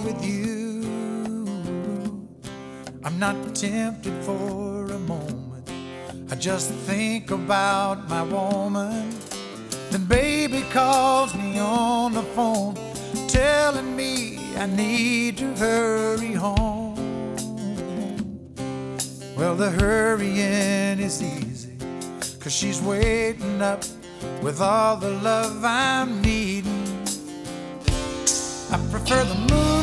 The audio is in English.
with you. I'm not tempted for a moment. I just think about my woman. Then baby calls me on the phone, telling me I need to hurry home. Well, the hurrying is easy, 'cause she's waiting up with all the love I'm needing. I prefer the moon